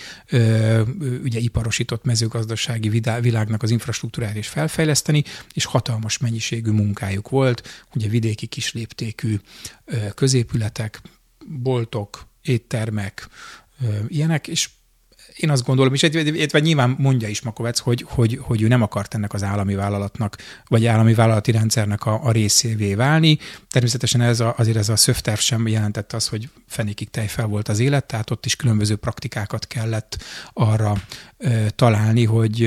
ugye iparosított mezőgazdasági világnak az infrastruktúráját is felfejleszteni, és hatalmas mennyiségű munkájuk volt, ugye vidéki kisléptékű középületek, boltok, éttermek, ilyenek, és én azt gondolom, és nyilván mondja is Makovec, hogy ő nem akart ennek az állami vállalatnak, vagy állami vállalati rendszernek a részévé válni. Természetesen azért ez a szövterv sem jelentette az, hogy fenékig tejfel volt az élet, tehát ott is különböző praktikákat kellett arra találni,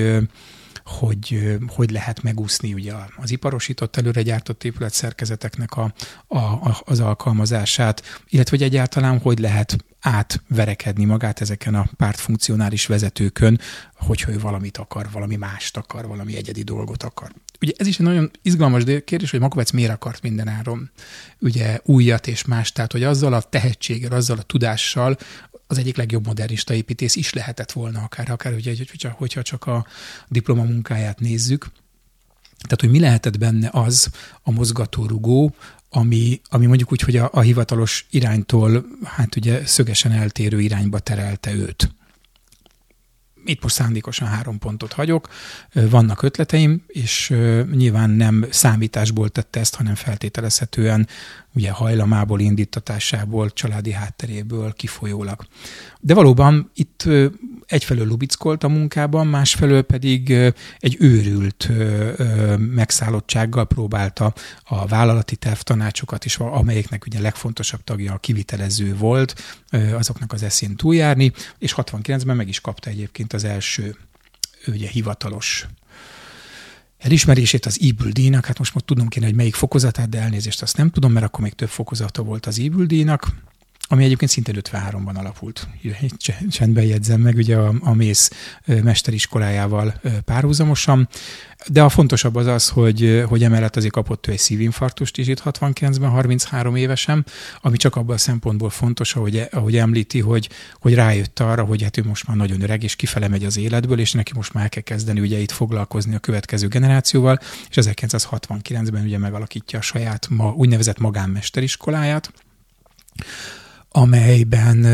hogy lehet megúszni ugye az iparosított, előre gyártott épületszerkezeteknek az alkalmazását, illetve hogy egyáltalán hogy lehet átverekedni magát ezeken a pártfunkcionális vezetőkön, hogyha ő valamit akar, valami mást akar, valami egyedi dolgot akar. Ugye ez is egy nagyon izgalmas kérdés, hogy Makovecz miért akart mindenáron ugye újat és más, tehát hogy azzal a tehetséggel, azzal a tudással az egyik legjobb modernista építész is lehetett volna, akár hogyha csak a diplomamunkáját nézzük. Tehát, hogy mi lehetett benne az a mozgatórugó, ami mondjuk úgy, hogy a hivatalos iránytól hát ugye szögesen eltérő irányba terelte őt. Itt most szándékosan 3 pontot hagyok, vannak ötleteim, és nyilván nem számításból tette ezt, hanem feltételezhetően ugye hajlamából, indítatásából, családi hátteréből kifolyólag. De valóban itt egyfelől lubickolt a munkában, másfelől pedig egy őrült megszállottsággal próbálta a vállalati tervtanácsokat is, amelyeknek ugye legfontosabb tagja a kivitelező volt, azoknak az eszén túljárni, és 69-ben meg is kapta egyébként az első ugye hivatalos elismerését az Ybl-díjnak. Hát most tudnom kéne, hogy melyik fokozatát, de elnézést azt nem tudom, mert akkor még több fokozata volt az Ybl-díjnak, ami egyébként szintén 53-ban alapult. Csendben jegyzem meg, ugye a Mész mesteriskolájával párhuzamosan. De a fontosabb az, hogy emellett azért kapott ő egy szívinfarktust is itt 69-ben, 33 évesen, ami csak abban a szempontból fontos, ahogy említi, hogy rájött arra, hogy hát ő most már nagyon öreg, és kifele megy az életből, és neki most már el kell kezdeni ugye itt foglalkozni a következő generációval, és 1969-ben ugye megalakítja a saját úgynevezett magánmesteriskoláját, amelyben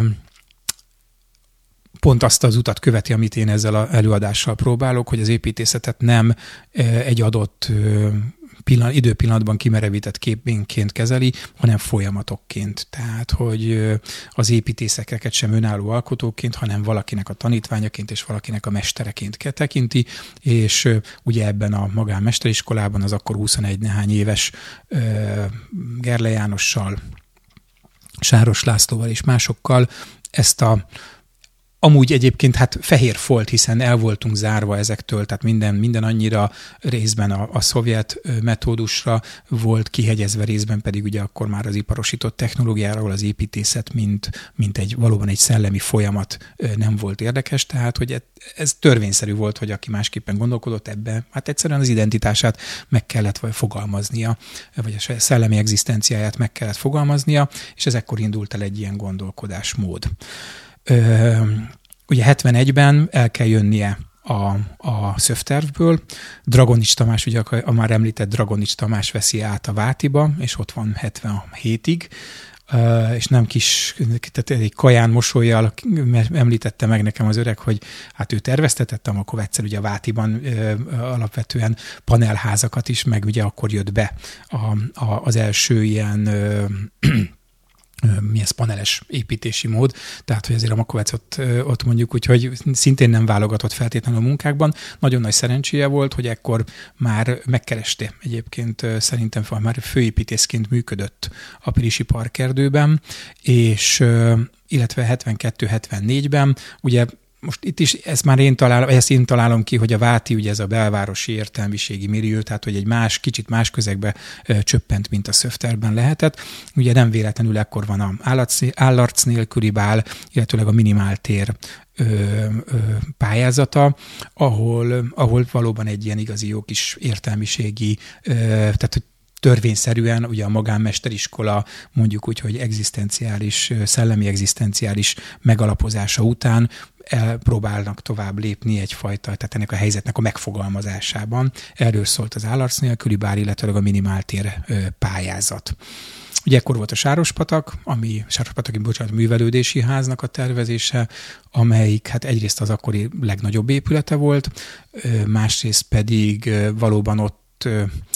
pont azt az utat követi, amit én ezzel az előadással próbálok, hogy az építészetet nem egy adott időpillanatban kimerevített képként kezeli, hanem folyamatokként. Tehát, hogy az építészeket sem önálló alkotóként, hanem valakinek a tanítványaként és valakinek a mestereként tekinti, és ugye ebben a magánmesteriskolában az akkor 21 néhány éves Gerle Jánossal, Sáros Lászlóval és másokkal ezt amúgy egyébként hát fehér folt, hiszen el voltunk zárva ezektől, tehát minden annyira részben a szovjet metódusra volt kihegyezve, részben pedig ugye akkor már az iparosított technológiára, ahol az építészet mint valóban egy szellemi folyamat nem volt érdekes, tehát hogy ez törvényszerű volt, hogy aki másképpen gondolkodott ebbe, hát egyszerűen az identitását meg kellett fogalmaznia, vagy a szellemi egzisztenciáját meg kellett fogalmaznia, és ez ekkor indult el egy ilyen gondolkodásmód. Ugye 71-ben el kell jönnie a szövtervből. Dragonics Tamás, ugye a már említett Dragonics Tamás veszi át a Vátiba, és ott van 77-ig, és nem kis, tehát egy kaján mosollyal említette meg nekem az öreg, hogy hát ő terveztetett, akkor egyszer ugye a Vátiban alapvetően panelházakat is, meg ugye akkor jött be az első ilyen mi ez paneles építési mód, tehát hogy azért a Makovecz ott mondjuk úgy, hogy szintén nem válogatott feltétlenül a munkákban. Nagyon nagy szerencséje volt, hogy ekkor már megkereste egyébként, szerintem már főépítészként működött a Pirisi Parkerdőben, és illetve 72-74-ben, ugye most itt is ezt én találom ki, hogy a Váti, ugye ez a belvárosi értelmiségi millió, tehát hogy egy kicsit más közegbe csöppent, mint a szövterben lehetett. Ugye nem véletlenül ekkor van a állarc nélküli bál, illetőleg a minimáltér pályázata, ahol valóban egy ilyen igazi jó kis értelmiségi, tehát törvényszerűen ugye a magánmesteriskola mondjuk úgy, hogy egzisztenciális, szellemi egzisztenciális megalapozása után próbálnak tovább lépni egyfajta, tehát ennek a helyzetnek a megfogalmazásában. Erről szólt az állarc nélküli bár, illetve a minimáltér pályázat. Ugye ekkor volt a Sárospataki művelődési háznak a tervezése, amelyik hát egyrészt az akkori legnagyobb épülete volt, másrészt pedig valóban ott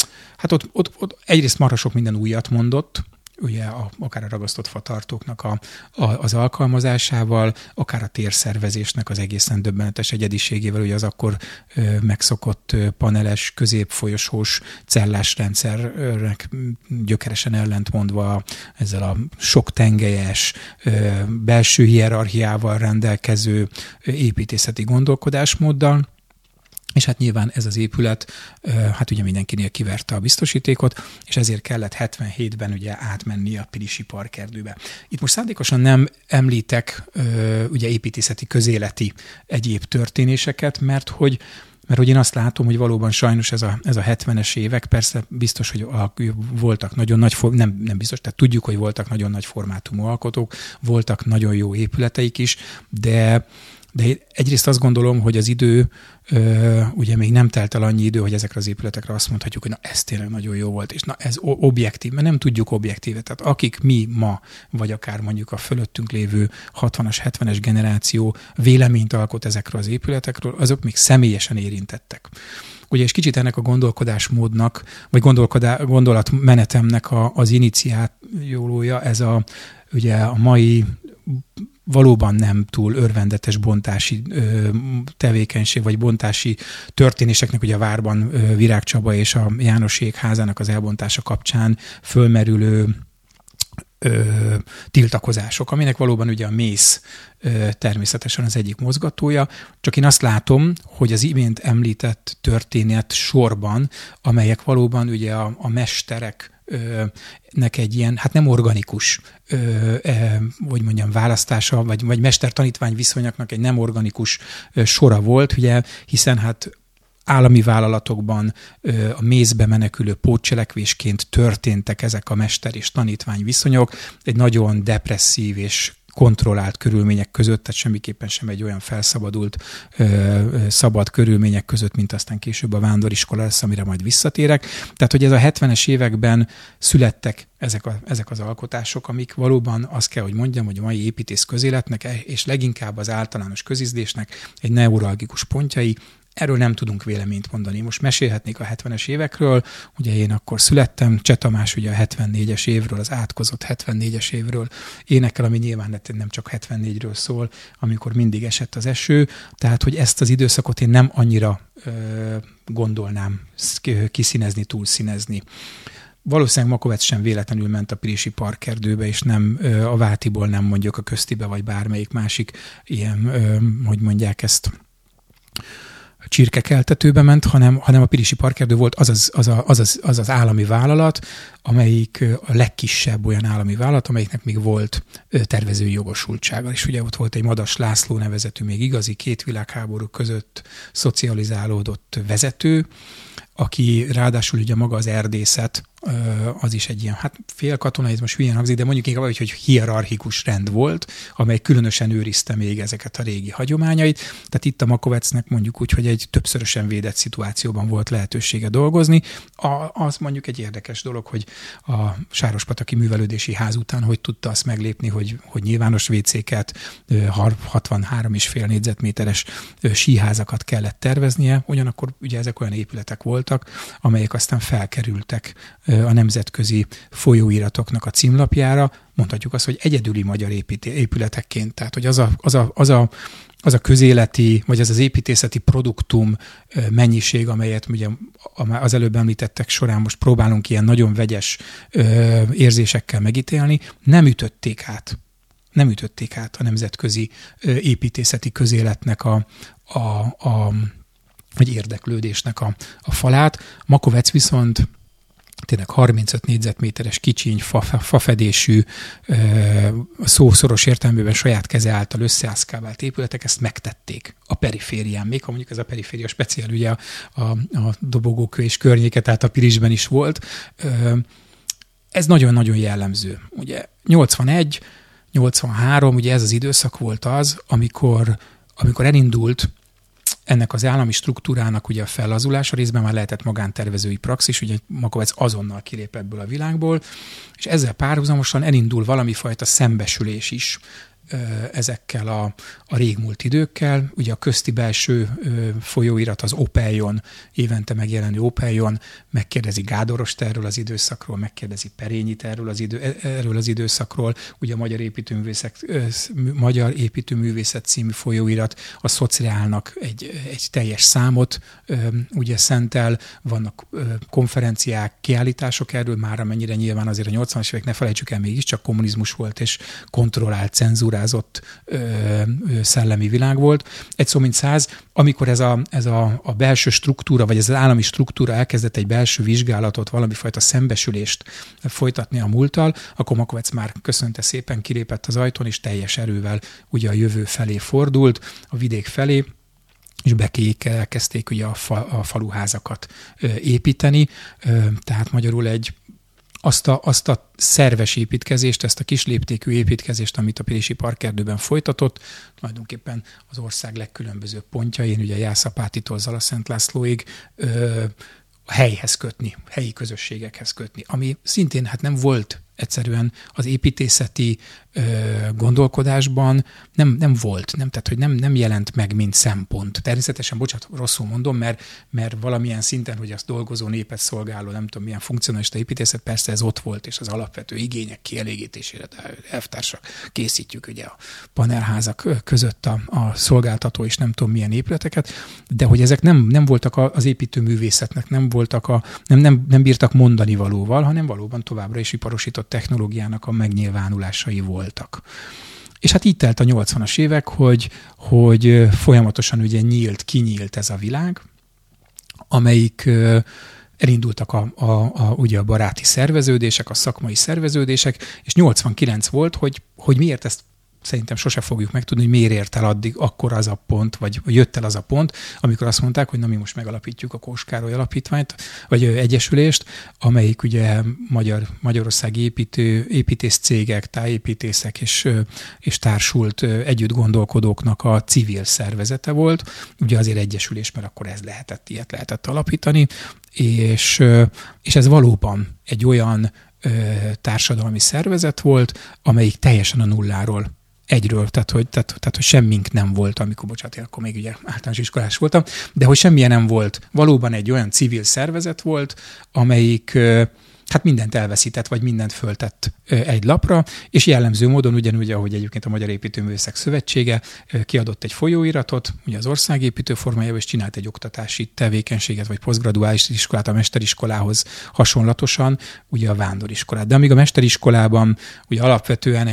egyrészt marha sok minden újat mondott, ugye akár a ragasztott fatartóknak az alkalmazásával, akár a térszervezésnek az egészen döbbenetes egyediségével, ugye az akkor megszokott paneles, középfolyosós cellás rendszernek gyökeresen ellentmondva ezzel a sok tengelyes, belső hierarchiával rendelkező építészeti gondolkodásmóddal. És hát nyilván ez az épület, hát ugye mindenkinél kiverte a biztosítékot, és ezért kellett 77-ben ugye átmenni a Pilisi Parkerdőbe. Itt most szándékosan nem említek ugye építészeti, közéleti egyéb történéseket, mert hogy én azt látom, hogy valóban sajnos ez a 70-es évek, persze biztos, hogy voltak nagyon nagy, nem biztos, tehát tudjuk, hogy voltak nagyon nagy formátumú alkotók, voltak nagyon jó épületeik is, de egyrészt azt gondolom, hogy az idő, ugye még nem telt el annyi idő, hogy ezekre az épületekre azt mondhatjuk, hogy na ez tényleg nagyon jó volt, és na ez objektív, mert nem tudjuk objektíve. Tehát akik mi ma, vagy akár mondjuk a fölöttünk lévő 60-as, 70-es generáció véleményt alkot ezekről az épületekről, azok még személyesen érintettek. Ugye, és kicsit ennek a gondolkodásmódnak, vagy gondolatmenetemnek az iniciálója, ez ugye a mai valóban nem túl örvendetes bontási tevékenység, vagy bontási történéseknek, ugye a Várban Virág Csaba és a Jánosék házának az elbontása kapcsán fölmerülő tiltakozások, aminek valóban ugye a mész természetesen az egyik mozgatója, csak én azt látom, hogy az imént említett történet sorban, amelyek valóban ugye a mesterek nek egy ilyen, hát nem organikus, hogy mondjam, választása, vagy mester-tanítvány viszonyoknak egy nem organikus sora volt, ugye, hiszen hát állami vállalatokban a mézbe menekülő pótcselekvésként történtek ezek a mester és tanítvány viszonyok, egy nagyon depresszív és kontrollált körülmények között, tehát semmiképpen sem egy olyan felszabadult, szabad körülmények között, mint aztán később a vándoriskola lesz, amire majd visszatérek. Tehát, hogy ez a 70-es években születtek ezek az alkotások, amik valóban azt kell, hogy mondjam, hogy a mai építész közéletnek, és leginkább az általános közízlésnek egy neuralgikus pontjai. Erről nem tudunk véleményt mondani. Most mesélhetnék a 70-es évekről, ugye én akkor születtem, Cseh Tamás ugye a 74-es évről, az átkozott 74-es évről énekel, ami nyilván nem csak 74-ről szól, amikor mindig esett az eső, tehát hogy ezt az időszakot én nem annyira gondolnám kiszínezni, túlszínezni. Valószínűleg Makovecz sem véletlenül ment a Pilisi Parkerdőbe, és nem a Vátiból, nem mondjuk a Köztibe, vagy bármelyik másik ilyen, hogy mondják ezt, csirkekeltetőbe ment, hanem a Pilisi Parkerdő volt az állami vállalat, amelyik a legkisebb olyan állami vállalat, amelyiknek még volt tervezői jogosultsága. És ugye ott volt egy Madas László nevezetű, még igazi két világháború között szocializálódott vezető, aki ráadásul ugye maga az erdészet, az is egy ilyen, hát félkatonai, ez most hülyen hangzik, de mondjuk inkább, hogy hierarchikus rend volt, amely különösen őrizte még ezeket a régi hagyományait. Tehát itt a Makovecnek mondjuk úgy, hogy egy többszörösen védett szituációban volt lehetősége dolgozni. Az mondjuk egy érdekes dolog, hogy a Sárospataki Művelődési Ház után hogy tudta azt meglépni, hogy nyilvános WC-ket, 63,5 négyzetméteres síházakat kellett terveznie, ugyanakkor ugye ezek olyan épületek voltak, amelyek aztán felkerültek a nemzetközi folyóiratoknak a címlapjára, mondhatjuk azt, hogy egyedüli magyar épületekként. Tehát, hogy az a közéleti, vagy az építészeti produktum mennyiség, amelyet ugye az előbb említettek során most próbálunk ilyen nagyon vegyes érzésekkel megítélni, nem ütötték át a nemzetközi építészeti közéletnek vagy érdeklődésnek a falát. Makovecz viszont tényleg 35 négyzetméteres kicsiny, fafedésű, szószoros értelmében saját keze által összeászkávált épületek ezt megtették a periférián. Még ha mondjuk ez a periféria speciál, ugye a Dobogókő és környéke, tehát a Pilisben is volt. Ez nagyon-nagyon jellemző. Ugye 81, 83, ugye ez az időszak volt az, amikor elindult ennek az állami struktúrának ugye a fellazulása, részben már lehetett magántervezői praxis, ugye Makovecz azonnal kilép ebből a világból, és ezzel párhuzamosan elindul valami fajta szembesülés is ezekkel a régmúlt időkkel. Ugye a közti belső folyóirat, az Opeljon, évente megjelenő Opeljon megkérdezi Gádorost erről az időszakról, megkérdezi Perényit erről az időszakról. Ugye a Magyar Építőművészet című folyóirat a Szociálnak egy teljes számot ugye szentel, vannak konferenciák, kiállítások erről, már amennyire nyilván azért a 80-as évek, ne felejtsük el, mégiscsak kommunizmus volt, és kontrollált, cenzúrált struktúrázott szellemi világ volt. Egy szó mint száz, amikor ez a belső struktúra, vagy ez az állami struktúra elkezdett egy belső vizsgálatot, valamifajta szembesülést folytatni a múlttal, akkor Makovecz már köszönte szépen, kilépett az ajtón, és teljes erővel ugye a jövő felé fordult, a vidék felé, és bekék elkezdték ugye a faluházakat építeni, tehát magyarul azt a szerves építkezést, ezt a kisléptékű építkezést, amit a Pilisi Parkerdőben folytatott, tulajdonképpen az ország legkülönbözőbb pontjain, ugye Jászapátitól Zalaszent Lászlóig a helyhez kötni, helyi közösségekhez kötni, ami szintén hát nem volt egyszerűen az építészeti gondolkodásban nem volt, tehát hogy nem jelent meg, mint szempont. Természetesen, bocsánat, rosszul mondom, mert valamilyen szinten, hogy azt dolgozó népet szolgáló, nem tudom milyen funkcionalista építészet, persze ez ott volt, és az alapvető igények kielégítésére, de elvtársak készítjük ugye a panelházak között a szolgáltató és nem tudom milyen épületeket, de hogy ezek nem voltak az építőművészetnek, nem bírtak mondani valóval, hanem valóban továbbra is iparosított technológiának a megnyilvánulásai voltak. És hát így telt a 80-as évek, hogy folyamatosan ugye kinyílt ez a világ, amelyik elindultak ugye a baráti szerveződések, a szakmai szerveződések, és 89 volt, hogy miért ezt szerintem sose fogjuk megtudni, hogy miért ért el akkor az a pont, vagy jött el az a pont, amikor azt mondták, hogy na mi most megalapítjuk a Kós Károly Alapítványt, vagy egyesülést, amelyik ugye magyarországi építész cégek, tájépítészek és társult együtt gondolkodóknak a civil szervezete volt. Ugye azért egyesülés, mert akkor ilyet lehetett alapítani, és ez valóban egy olyan társadalmi szervezet volt, amelyik teljesen a nulláról egyről, tehát hogy semmink nem volt, akkor még ugye általános iskolás voltam, de hogy semmilyen nem volt. Valóban egy olyan civil szervezet volt, amelyik hát mindent elveszített, vagy mindent föltett egy lapra, és jellemző módon ugyanúgy, ahogy egyébként a Magyar Építőművészek Szövetsége kiadott egy folyóiratot, ugye az országépítő formájában, és csinált egy oktatási tevékenységet, vagy posztgraduális iskolát a mesteriskolához hasonlatosan, ugye a vándoriskolát. De amíg a mesteriskolában ugye alapvetően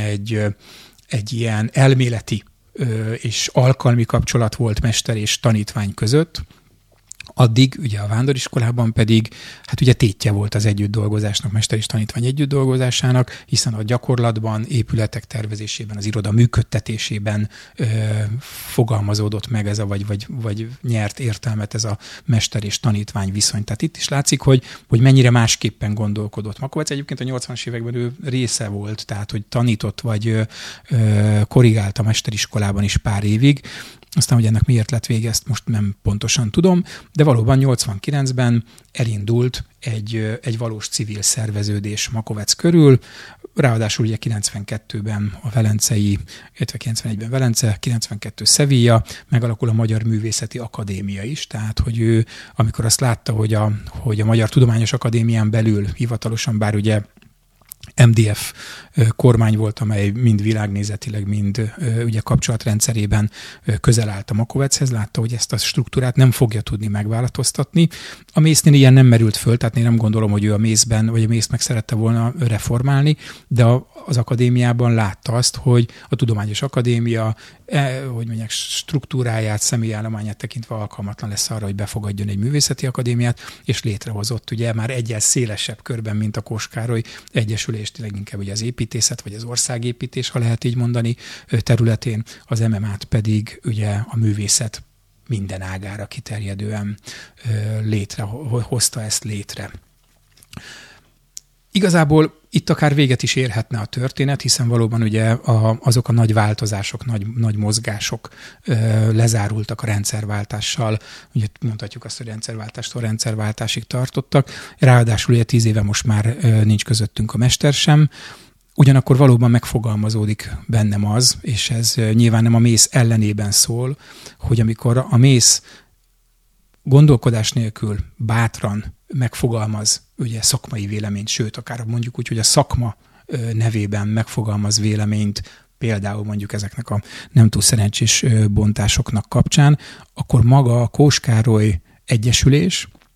egy ilyen elméleti és alkalmi kapcsolat volt mester és tanítvány között, addig ugye a vándoriskolában pedig hát ugye tétje volt az együtt dolgozásnak, mester és tanítvány együtt dolgozásának, hiszen a gyakorlatban, épületek tervezésében, az iroda működtetésében fogalmazódott meg ez vagy nyert értelmet ez a mester és tanítvány viszony. Tehát itt is látszik, hogy mennyire másképpen gondolkodott. Makovecz egyébként a 80-as években ő része volt, tehát hogy tanított vagy korrigált a mesteriskolában is pár évig. Aztán, hogy ennek miért lett vége, ezt most nem pontosan tudom, de valóban 89-ben elindult egy valós civil szerveződés Makovecz körül, ráadásul ugye 92-ben a velencei, illetve 91-ben Velence, 92 Sevilla, megalakul a Magyar Művészeti Akadémia is, tehát hogy ő, amikor azt látta, hogy a Magyar Tudományos Akadémián belül hivatalosan, bár ugye MDF kormány volt, amely mind világnézetileg, mind ugye kapcsolatrendszerében közel állt a Makoveczhez, látta, hogy ezt a struktúrát nem fogja tudni megváltoztatni. A Mésznél ilyen nem merült föl, tehát én nem gondolom, hogy ő a Mészben, vagy a Mészt meg szerette volna reformálni, de az akadémiában látta azt, hogy a Tudományos Akadémia struktúráját, személyállományát tekintve alkalmatlan lesz arra, hogy befogadjon egy művészeti akadémiát, és létrehozott ugye már egyel szélesebb körben, mint a Kós Károly Egyesülést, leginkább ugye az építészet, vagy az országépítés, ha lehet így mondani, területén, az MMA-t pedig ugye a művészet minden ágára kiterjedően hozta ezt létre. Igazából itt akár véget is érhetne a történet, hiszen valóban ugye azok a nagy változások, nagy mozgások lezárultak a rendszerváltással. Ugye mondhatjuk azt, hogy rendszerváltástól rendszerváltásig tartottak. Ráadásul ugye 10 éve most már nincs közöttünk a mester sem. Ugyanakkor valóban megfogalmazódik bennem az, és ez nyilván nem a Mész ellenében szól, hogy amikor a Mész gondolkodás nélkül bátran megfogalmaz ugye szakmai véleményt, sőt, akár mondjuk úgy, hogy a szakma nevében megfogalmaz véleményt, például mondjuk ezeknek a nem túl szerencsés bontásoknak kapcsán, akkor maga a Kós Károly Egyesülés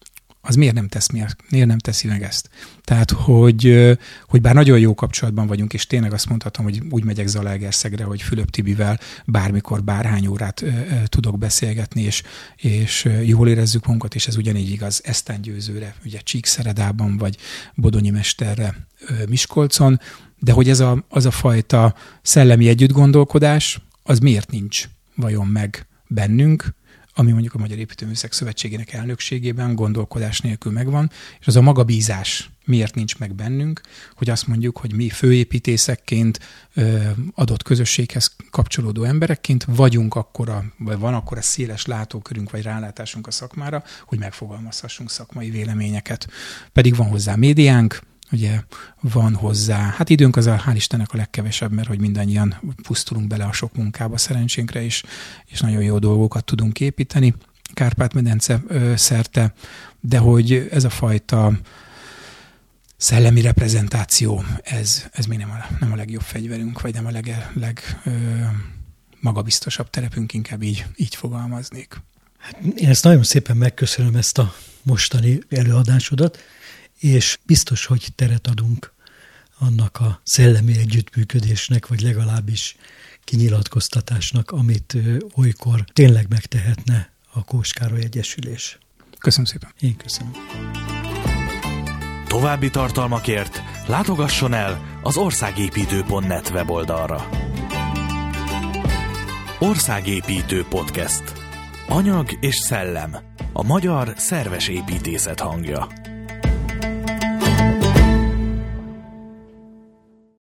az miért nem teszi meg ezt? Tehát, hogy bár nagyon jó kapcsolatban vagyunk, és tényleg azt mondhatom, hogy úgy megyek Zalaegerszegre, hogy Fülöp Tibivel bármikor, bárhány órát tudok beszélgetni, és jól érezzük magunkat, és ez ugyanígy igaz Esztán Győzőre, ugye Csíkszeredában, vagy Bodonyi Mesterre Miskolcon, de hogy az a fajta szellemi együttgondolkodás, az miért nincs vajon meg bennünk, ami mondjuk a Magyar Építőművészek Szövetségének elnökségében gondolkodás nélkül megvan, és az a magabízás miért nincs meg bennünk, hogy azt mondjuk, hogy mi főépítészekként, adott közösséghez kapcsolódó emberekként vagyunk vagy van akkora széles látókörünk, vagy rálátásunk a szakmára, hogy megfogalmazhassunk szakmai véleményeket. Pedig van hozzá médiánk, ugye van hozzá, hát időnk az hál' Istennek a legkevesebb, mert hogy mindannyian pusztulunk bele a sok munkába szerencsénkre is, és nagyon jó dolgokat tudunk építeni Kárpát-medence szerte, de hogy ez a fajta szellemi reprezentáció, ez még nem a legjobb fegyverünk, vagy nem a legmagabiztosabb terepünk, inkább így fogalmaznék. Én ezt nagyon szépen megköszönöm, ezt a mostani előadásodat, és biztos, hogy teret adunk annak a szellemi együttműködésnek, vagy legalábbis kinyilatkoztatásnak, amit olykor tényleg megtehetne a Kós Károly Egyesülés. Köszönöm szépen. Én köszönöm. További tartalmakért látogasson el az országépítő.net weboldalra. Országépítő Podcast. Anyag és szellem. A magyar szerves építészet hangja.